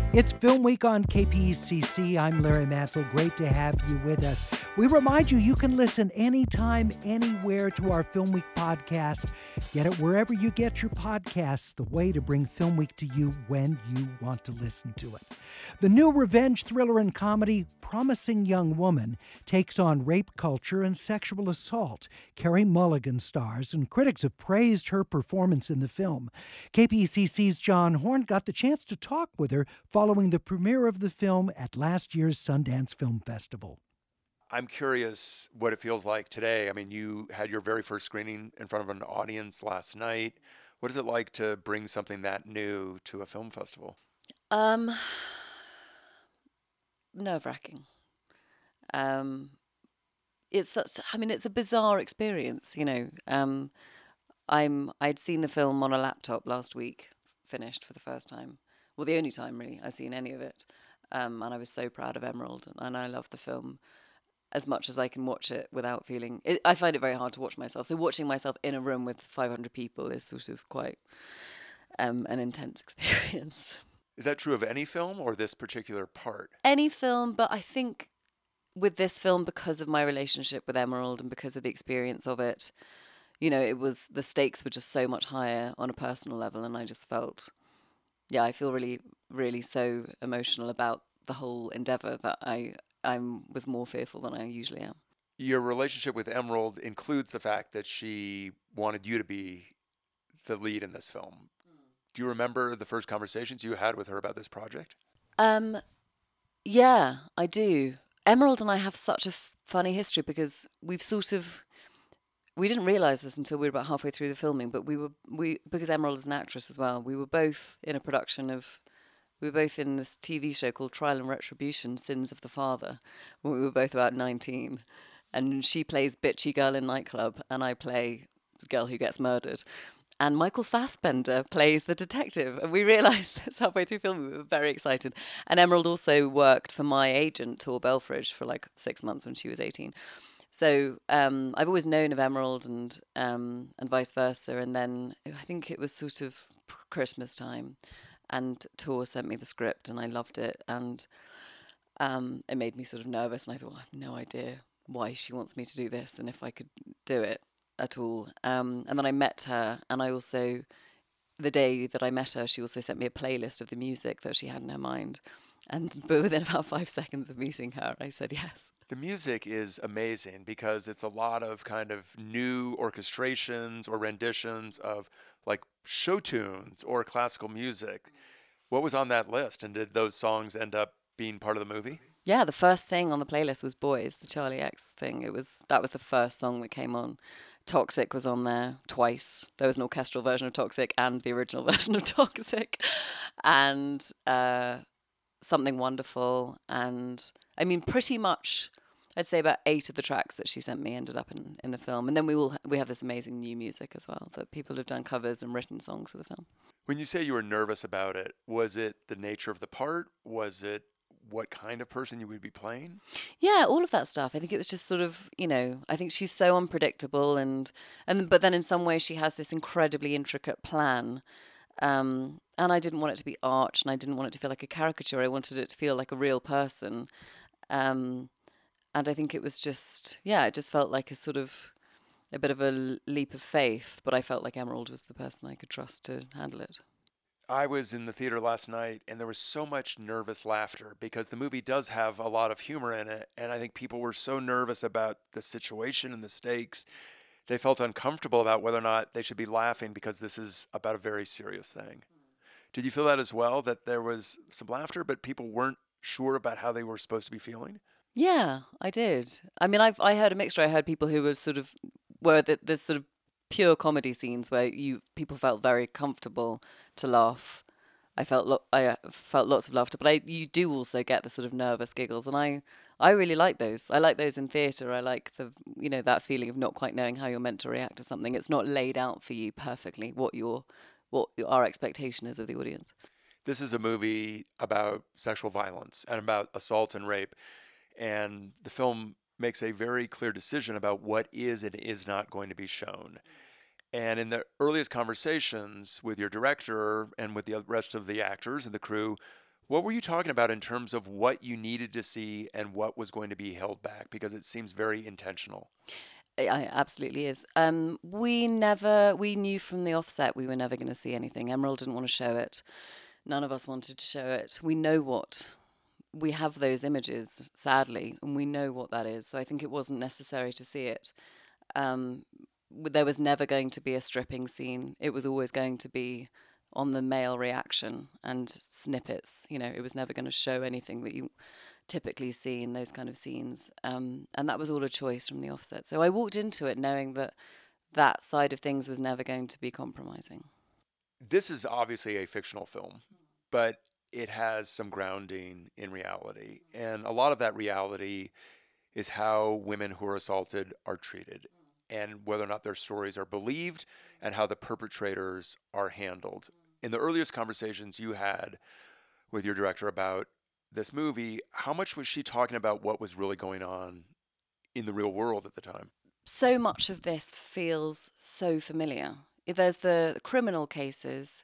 It's Film Week on KPCC. I'm Larry Mantle. Great to have you with us. We remind you can listen anytime, anywhere to our Film Week podcast. Get it wherever you get your podcasts, the way to bring Film Week to you when you want to listen to it. The new revenge thriller and comedy, Promising Young Woman, takes on rape culture and sexual assault. Carey Mulligan stars, and critics have praised her performance in the film. KPCC's John Horn got the chance to talk with her following the premiere of the film at last year's Sundance Film Festival. I'm curious what it feels like today. I mean, you had your very first screening in front of an audience last night. What is it like to bring something that new to a film festival? Nerve-wracking. It's a bizarre experience, you know. I'd seen the film on a laptop last week, finished for the first time. Well, the only time really I've seen any of it. And I was so proud of Emerald, and I love the film as much as I can watch it without feeling... I find it very hard to watch myself. So watching myself in a room with 500 people is sort of quite an intense experience. Is that true of any film or this particular part? Any film, but I think with this film, because of my relationship with Emerald and because of the experience of it, you know, the stakes were just so much higher on a personal level, and I just felt... Yeah, I feel really, really so emotional about the whole endeavor that I was more fearful than I usually am. Your relationship with Emerald includes the fact that she wanted you to be the lead in this film. Do you remember the first conversations you had with her about this project? Yeah, I do. Emerald and I have such a funny history because we didn't realize this until we were about halfway through the filming, but because Emerald is an actress as well, we were both in this TV show called Trial and Retribution, Sins of the Father, when we were both about 19. And she plays bitchy girl in nightclub, and I play girl who gets murdered. And Michael Fassbender plays the detective. And we realized this halfway through filming. We were very excited. And Emerald also worked for my agent, Tor Belfridge, for like 6 months when she was 18. So I've always known of Emerald and vice versa. And then I think it was sort of Christmas time, and Tor sent me the script, and I loved it. And it made me sort of nervous, and I thought, I have no idea why she wants me to do this and if I could do it at all. And then I met her, and I also, the day that I met her, she also sent me a playlist of the music that she had in her mind. But within about 5 seconds of meeting her, I said yes. The music is amazing because it's a lot of kind of new orchestrations or renditions of like show tunes or classical music. What was on that list, and did those songs end up being part of the movie? Yeah, the first thing on the playlist was Boys, the Charlie X thing. That was the first song that came on. Toxic was on there twice. There was an orchestral version of Toxic and the original version of Toxic. And Something Wonderful. And I mean, pretty much, I'd say about 8 of the tracks that she sent me ended up in the film. And then we have this amazing new music as well, that people have done covers and written songs for the film. When you say you were nervous about it, was it the nature of the part? Was it what kind of person you would be playing? Yeah, all of that stuff. I think it was just sort of, you know, I think she's so unpredictable but then in some ways she has this incredibly intricate plan. And I didn't want it to be arch, and I didn't want it to feel like a caricature. I wanted it to feel like a real person. And I think it was just, it just felt like a bit of a leap of faith, but I felt like Emerald was the person I could trust to handle it. I was in the theater last night, and there was so much nervous laughter because the movie does have a lot of humor in it, and I think people were so nervous about the situation and the stakes. They felt uncomfortable about whether or not they should be laughing because this is about a very serious thing. Did you feel that as well, that there was some laughter, but people weren't sure about how they were supposed to be feeling? Yeah, I did. I mean, I heard a mixture. I heard people who were the sort of pure comedy scenes where people felt very comfortable to laugh. I felt lots of laughter, but you do also get the sort of nervous giggles, and I really like those. I like those in theatre. I like that feeling of not quite knowing how you're meant to react to something. It's not laid out for you perfectly what our expectation is of the audience. This is a movie about sexual violence and about assault and rape, and the film makes a very clear decision about what is and is not going to be shown. And in the earliest conversations with your director and with the rest of the actors and the crew, What were you talking about in terms of what you needed to see and what was going to be held back? Because it seems very intentional. It absolutely is. We knew from the offset we were never going to see anything. Emerald didn't want to show it. None of us wanted to show it. We have those images, sadly, and we know what that is. So I think it wasn't necessary to see it. There was never going to be a stripping scene. It was always going to be on the male reaction and snippets. It was never going to show anything that you typically see in those kind of scenes. And that was all a choice from the offset. So I walked into it knowing that side of things was never going to be compromising. This is obviously a fictional film, but it has some grounding in reality. And a lot of that reality is how women who are assaulted are treated and whether or not their stories are believed and how the perpetrators are handled. In the earliest conversations you had with your director about this movie, how much was she talking about what was really going on in the real world at the time? So much of this feels so familiar. There's the criminal cases,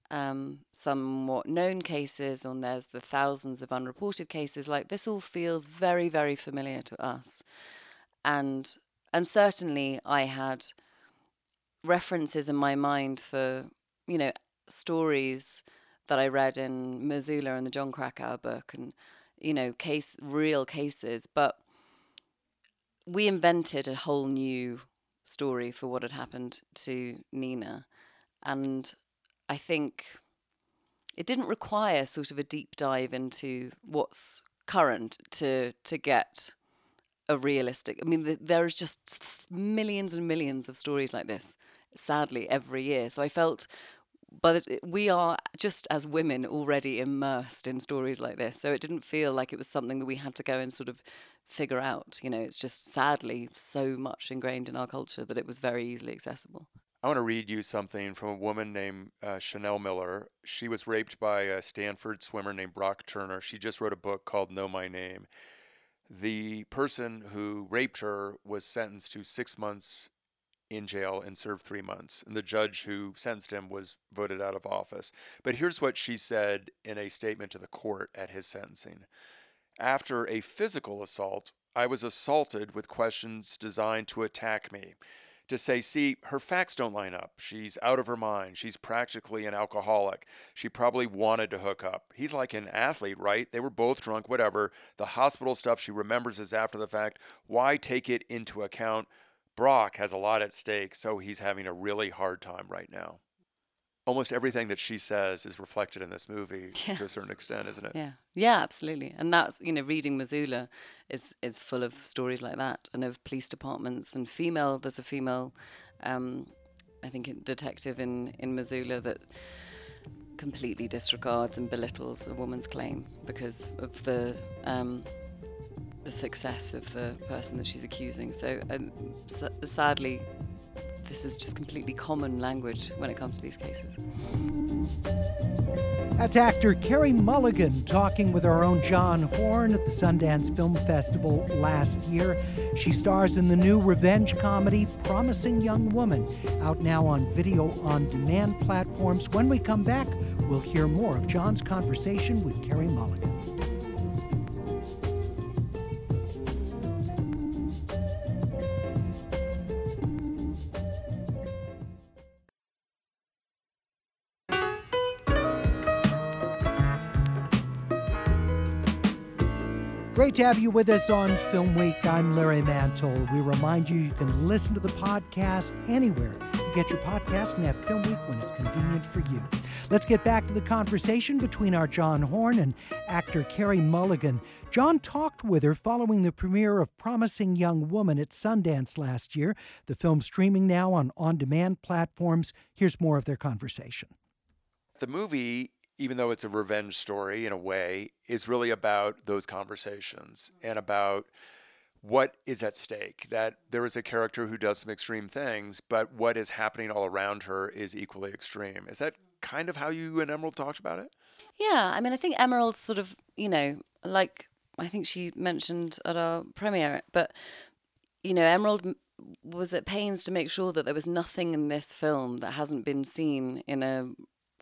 somewhat known cases, and there's the thousands of unreported cases. Like, this all feels very, very familiar to us. And certainly I had references in my mind for, stories that I read in Missoula and the John Krakauer book and, real cases. But we invented a whole new story for what had happened to Nina. And I think it didn't require sort of a deep dive into what's current to get a realistic. I mean, there is just millions and millions of stories like this, sadly, every year. So I felt, but we are just as women already immersed in stories like this. So it didn't feel like it was something that we had to go and sort of figure out. It's just sadly so much ingrained in our culture that it was very easily accessible. I want to read you something from a woman named Chanel Miller. She was raped by a Stanford swimmer named Brock Turner. She just wrote a book called Know My Name. The person who raped her was sentenced to 6 months in jail and served 3 months. And the judge who sentenced him was voted out of office. But here's what she said in a statement to the court at his sentencing. After a physical assault, I was assaulted with questions designed to attack me. To say, see, her facts don't line up. She's out of her mind. She's practically an alcoholic. She probably wanted to hook up. He's like an athlete, right? They were both drunk, whatever. The hospital stuff she remembers is after the fact. Why take it into account? Brock has a lot at stake, so he's having a really hard time right now. Almost everything that she says is reflected in this movie to a certain extent, isn't it? Yeah, absolutely. And that's, reading Missoula is full of stories like that, and of police departments and there's a female, I think, detective in Missoula that completely disregards and belittles a woman's claim because of the success of the person that she's accusing. So sadly, this is just completely common language when it comes to these cases. That's actor Carey Mulligan talking with our own John Horn at the Sundance Film Festival last year. She stars in the new revenge comedy Promising Young Woman, out now on video on demand platforms. When we come back, we'll hear more of John's conversation with Carey Mulligan. Great to have you with us on Film Week. I'm Larry Mantle. We remind you can listen to the podcast anywhere you get your podcast and have Film Week when it's convenient for you. Let's get back to the conversation between our John Horn and actor Carey Mulligan. John talked with her following the premiere of Promising Young Woman at Sundance last year. The film's streaming now on on-demand platforms. Here's more of their conversation. The movie, even though it's a revenge story in a way, is really about those conversations and about what is at stake. That there is a character who does some extreme things, but what is happening all around her is equally extreme. Is that kind of how you and Emerald talked about it? Yeah, I mean, I think Emerald's sort of, like I think she mentioned at our premiere, but, Emerald was at pains to make sure that there was nothing in this film that hasn't been seen in a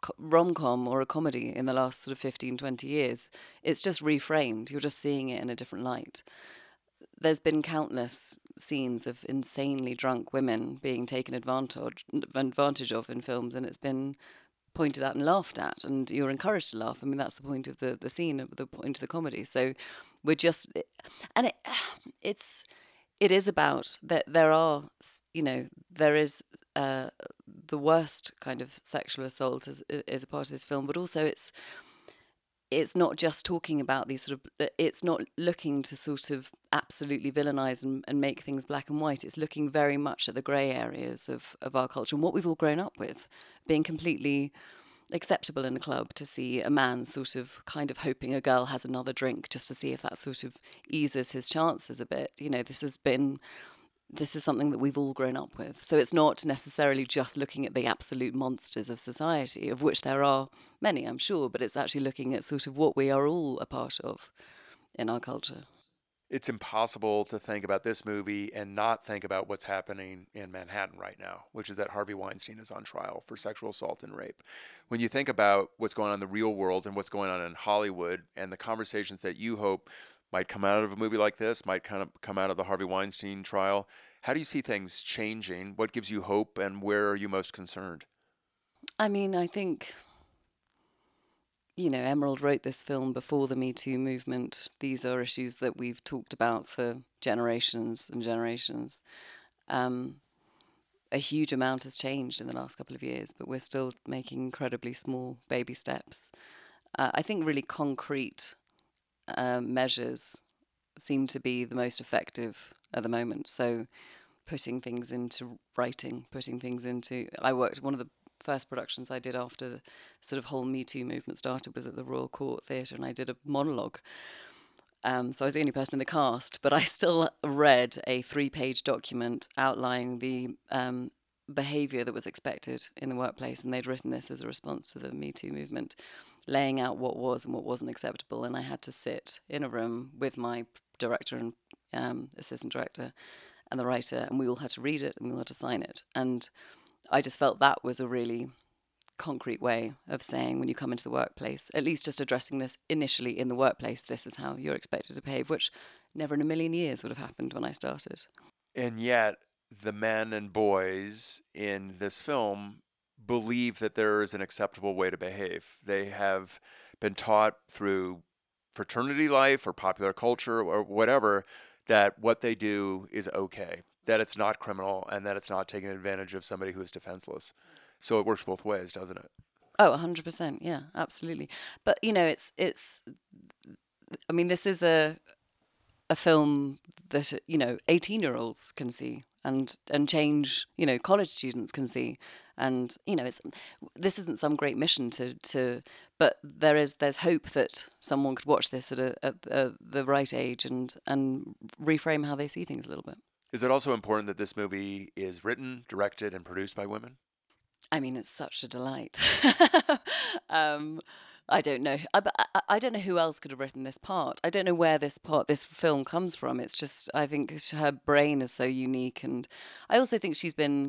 rom-com or a comedy in the last sort of 15, 20 years. It's just reframed. You're just seeing it in a different light. There's been countless scenes of insanely drunk women being taken advantage of in films, and it's been pointed at and laughed at, and you're encouraged to laugh. I mean, that's the point of the scene, of the point of the comedy. So we're just, and it is about that. There are, there is the worst kind of sexual assault is a part of this film, but also it's not just talking about these sort of, it's not looking to sort of absolutely villainize and make things black and white. It's looking very much at the grey areas of our culture and what we've all grown up with, being completely acceptable in a club to see a man sort of kind of hoping a girl has another drink just to see if that sort of eases his chances a bit. This is something that we've all grown up with. So it's not necessarily just looking at the absolute monsters of society, of which there are many, I'm sure, but it's actually looking at sort of what we are all a part of in our culture. It's impossible to think about this movie and not think about what's happening in Manhattan right now, which is that Harvey Weinstein is on trial for sexual assault and rape. When you think about what's going on in the real world and what's going on in Hollywood and the conversations that you hope might come out of a movie like this, might kind of come out of the Harvey Weinstein trial, how do you see things changing? What gives you hope, and where are you most concerned? I mean, I think, Emerald wrote this film before the Me Too movement. These are issues that we've talked about for generations and generations. A huge amount has changed in the last couple of years, but we're still making incredibly small baby steps. I think really concrete measures seem to be the most effective at the moment. So putting things into writing, one of the first productions I did after the sort of whole Me Too movement started was at the Royal Court Theatre, and I did a monologue. So I was the only person in the cast, but I still read a 3-page document outlining the behaviour that was expected in the workplace, and they'd written this as a response to the Me Too movement, laying out what was and what wasn't acceptable. And I had to sit in a room with my director and assistant director and the writer, and we all had to read it and we all had to sign it. And I just felt that was a really concrete way of saying, when you come into the workplace, at least just addressing this initially in the workplace, this is how you're expected to behave, which never in a million years would have happened when I started. And yet the men and boys in this film believe that there is an acceptable way to behave. They have been taught through fraternity life or popular culture or whatever that what they do is okay, that it's not criminal, and that it's not taking advantage of somebody who is defenseless. So it works both ways, doesn't it? Oh, 100%. Yeah, absolutely. But, it's I mean, this is a film that, 18-year-olds can see and change, college students can see. And, this isn't some great mission but there's hope that someone could watch this at the right age and reframe how they see things a little bit. Is it also important that this movie is written, directed, and produced by women? I mean, it's such a delight. I don't know. I don't know who else could have written this part. I don't know where this film comes from. It's just, I think her brain is so unique, and I also think she's been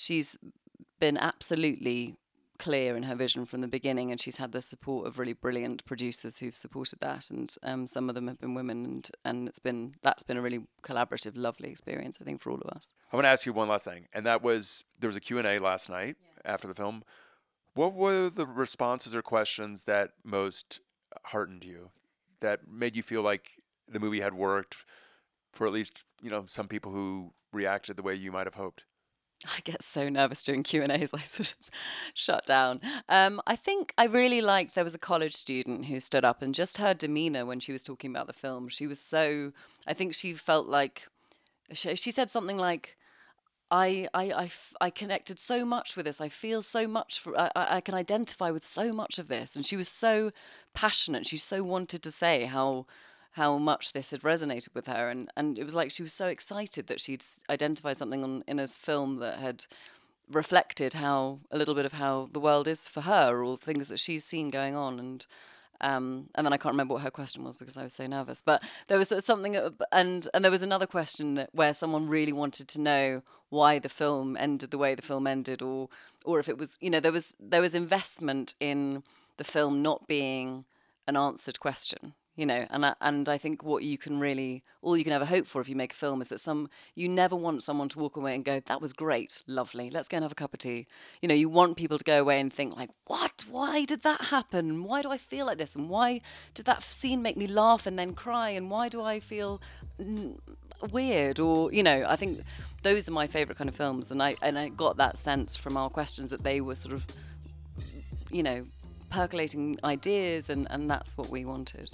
absolutely clear in her vision from the beginning, and she's had the support of really brilliant producers who've supported that, and some of them have been women, and that's been a really collaborative, lovely experience, I think, for all of us. I want to ask you one last thing, and that was, there was a Q&A last night after the film. What were the responses or questions that most heartened you, that made you feel like the movie had worked for at least, some people who reacted the way you might have hoped? I get so nervous doing Q&As, I sort of shut down. I think I really liked, there was a college student who stood up, and just her demeanor when she was talking about the film, she was so, I think she felt like, she said something like, I connected so much with this. I feel so much I can identify with so much of this. And she was so passionate. She so wanted to say how much this had resonated with her. And it was like she was so excited that she'd identified something in a film that had reflected a little bit of how the world is for her, or things that she's seen going on. And then I can't remember what her question was because I was so nervous. But there was something, and there was another question where someone really wanted to know why the film ended the way the film ended, or if it was, there was investment in the film not being an answered question, and I think all you can ever hope for if you make a film is that you never want someone to walk away and go, that was great, lovely, let's go and have a cup of tea. You want people to go away and think like, what? Why did that happen? Why do I feel like this? And why did that scene make me laugh and then cry? And why do I feel weird? Or, I think those are my favourite kind of films. And I got that sense from our questions that they were sort of, percolating ideas, and that's what we wanted.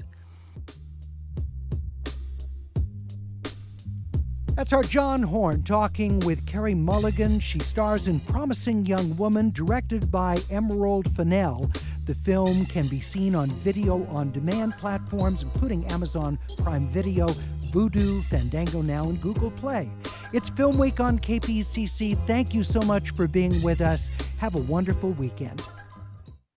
That's our John Horn talking with Carey Mulligan. She stars in Promising Young Woman, directed by Emerald Fennell. The film can be seen on video on demand platforms, including Amazon Prime Video, Vudu, Fandango Now, and Google Play. It's Film Week on KPCC. Thank you so much for being with us. Have a wonderful weekend.